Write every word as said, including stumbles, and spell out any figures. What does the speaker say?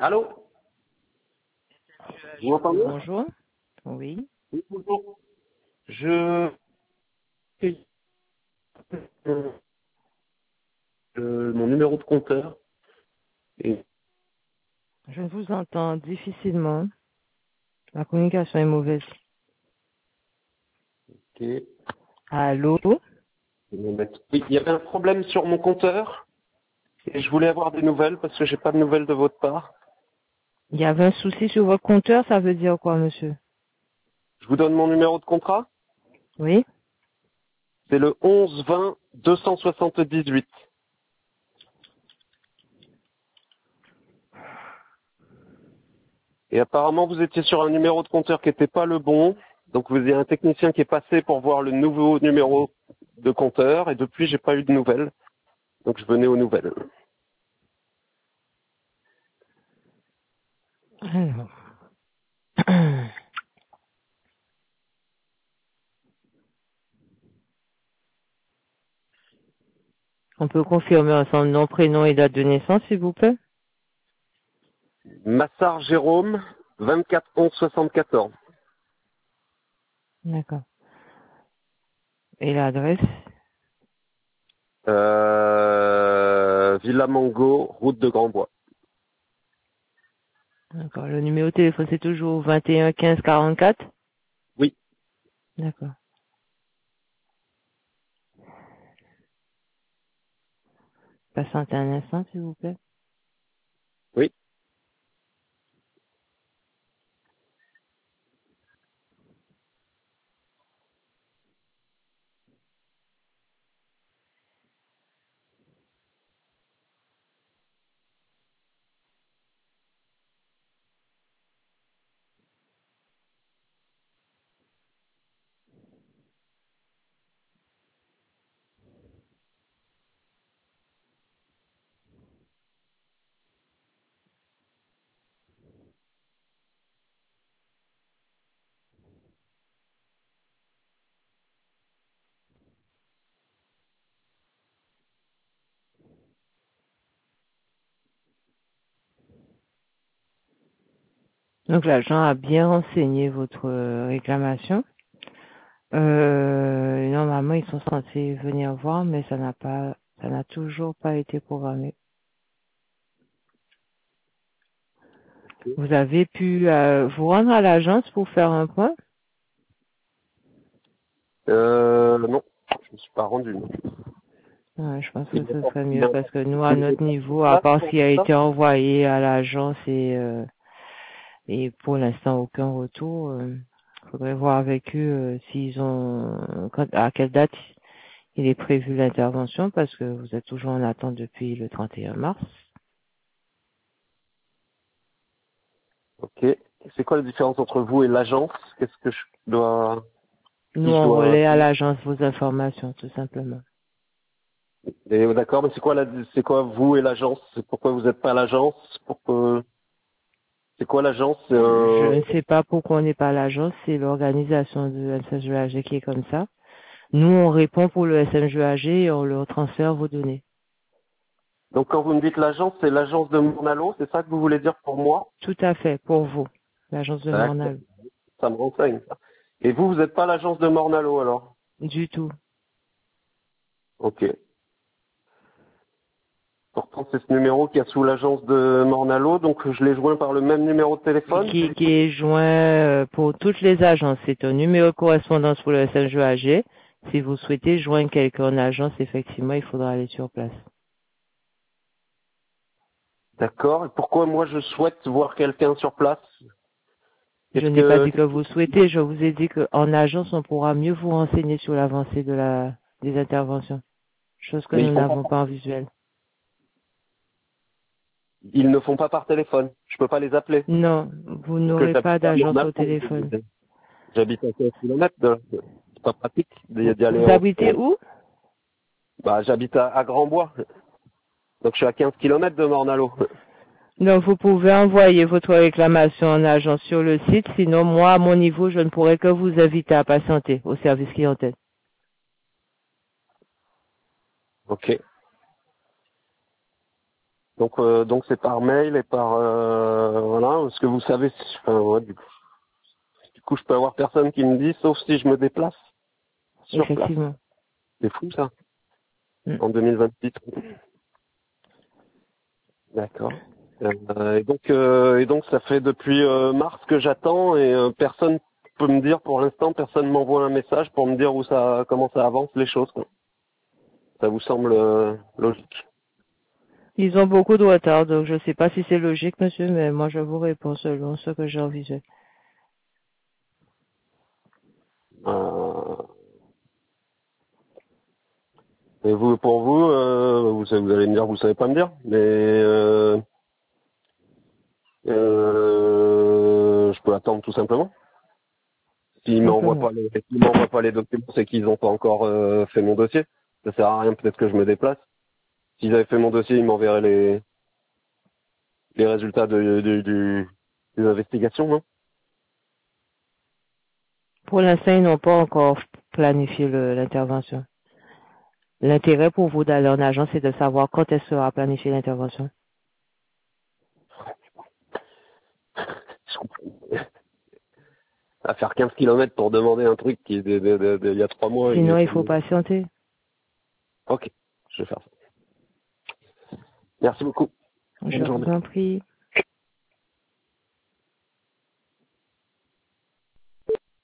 Allô? Vous m'entendez? Bonjour. Oui. Oui, bonjour. Je... Euh, euh, mon numéro de compteur. Et... Je vous entends difficilement. La communication est mauvaise. Ok. Allô? Je vais mettre- Oui, il y avait un problème sur mon compteur et je voulais avoir des nouvelles parce que j'ai pas de nouvelles de votre part. Il y avait un souci sur votre compteur, ça veut dire quoi, monsieur? Je vous donne mon numéro de contrat. Oui? C'est le onze vingt deux cent soixante-dix-huit. Et apparemment, vous étiez sur un numéro de compteur qui n'était pas le bon. Donc, vous avez un technicien qui est passé pour voir le nouveau numéro de compteur. Et depuis, j'ai pas eu de nouvelles. Donc, je venais aux nouvelles. Alors. On peut confirmer ensemble nom, prénom et date de naissance, s'il vous plaît? Massard Jérôme, vingt-quatre onze soixante-quatorze. D'accord. Et l'adresse? Euh, Villa Mango, route de Grandbois. D'accord. Le numéro de téléphone, c'est toujours vingt et un quinze quarante-quatre? Oui. D'accord. Patientez un instant, s'il vous plaît. Oui. Donc, l'agent a bien renseigné votre euh, réclamation. Euh, normalement, ils sont censés venir voir, mais ça n'a pas, ça n'a toujours pas été programmé. Vous avez pu euh, vous rendre à l'agence pour faire un point? Euh, non. Je me suis pas rendu. Non. Ouais, je pense que Il y a ce pas- serait il y mieux a- parce que nous, à il y a notre pas niveau, de à place part ce pour qui a ça? été envoyé à l'agence et, euh, et pour l'instant aucun retour, il faudrait voir avec eux euh, s'ils ont, quand- à quelle date il est prévu l'intervention parce que vous êtes toujours en attente depuis le trente et un mars. Ok. C'est quoi la différence entre vous et l'agence? Qu'est-ce que je dois, Nous, qui je on dois, relaie à l'agence vos informations, tout simplement. et, d'accord, mais c'est quoi la, c'est quoi vous et l'agence? C'est pourquoi vous n'êtes pas à l'agence? Pour que, c'est quoi l'agence? C'est Je un, ne sais pas pourquoi on n'est pas à l'agence, c'est l'organisation de S M G A G qui est comme ça. Nous, on répond pour le S M G A G et on leur transfère vos données. donc quand vous me dites l'agence, c'est l'agence de Mornalo, c'est ça que vous voulez dire pour moi? Tout à fait, pour vous, l'agence de D'accord. Mornal. Ça me renseigne. Ça. Et vous, vous n'êtes pas l'agence de Mornalo alors? Du tout. Ok. Pourtant, c'est ce numéro qui a sous l'agence de Mornalo, donc je l'ai joint par le même numéro de téléphone. Qui, qui est joint euh, pour toutes les agences. C'est un numéro de correspondance pour le S M G A G. Si vous souhaitez joindre quelqu'un en agence, effectivement, il faudra aller sur place. D'accord. Et pourquoi moi je souhaite voir quelqu'un sur place? Je Qu'est-ce n'ai pas que... dit que vous souhaitez, je vous ai dit qu'en agence, on pourra mieux vous renseigner sur l'avancée de la, des interventions. Chose que Mais ils nous font pas n'avons par... pas en visuel. Ils ne font pas par téléphone. Je peux pas les appeler. Non, vous Parce que n'aurez j'habite pas à d'agence au Mornalo. téléphone. J'habite à quinze kilomètres de... C'est pas pratique d'y Vous, d'y aller vous en... habitez où? Bah, j'habite à, à Grandbois. Donc je suis à quinze kilomètres de Mornalo. Donc, vous pouvez envoyer votre réclamation en agence sur le site. Sinon, moi, à mon niveau, je ne pourrais que vous inviter à patienter au service clientèle. Ok. Donc, euh, donc c'est par mail et par euh, voilà. Est-ce que vous savez si, enfin, ouais, du, coup, du coup, je peux avoir personne qui me dit, sauf si je me déplace sur place. Effectivement. C'est fou ça. Mm. En deux mille vingt-huit. D'accord. Euh, et donc, euh, et donc, ça fait depuis euh, mars que j'attends et euh, personne peut me dire, pour l'instant, personne m'envoie un message pour me dire où ça, comment ça avance les choses. Quoi. Ça vous semble euh, logique? Ils ont beaucoup de retard, donc je ne sais pas si c'est logique, monsieur, mais moi je vous réponds selon ce que j'ai envisagé. euh, Et vous, pour vous, euh, vous, savez- vous allez me dire, vous savez pas me dire, mais euh, euh, je peux attendre tout simplement. Tout S'ils m'envoient simplement. pas les, s'ils m'envoient pas les documents, c'est qu'ils n'ont pas encore euh, fait mon dossier. Ça sert à rien, peut-être que je me déplace. S'ils avaient fait mon dossier, ils m'enverraient les, les résultats de, de, du- des investigations, non? Pour l'instant, ils n'ont pas encore planifié le- l'intervention. L'intérêt pour vous d'aller en agence, c'est de savoir quand est-ce sera planifiée l'intervention. Je comprends. À faire quinze kilomètres pour demander un truc qui est de, de, de, de- il y a trois mois. Sinon, Et... il faut patienter. Ok, je vais faire ça. Merci beaucoup. Je Bonne journée. vous en prie.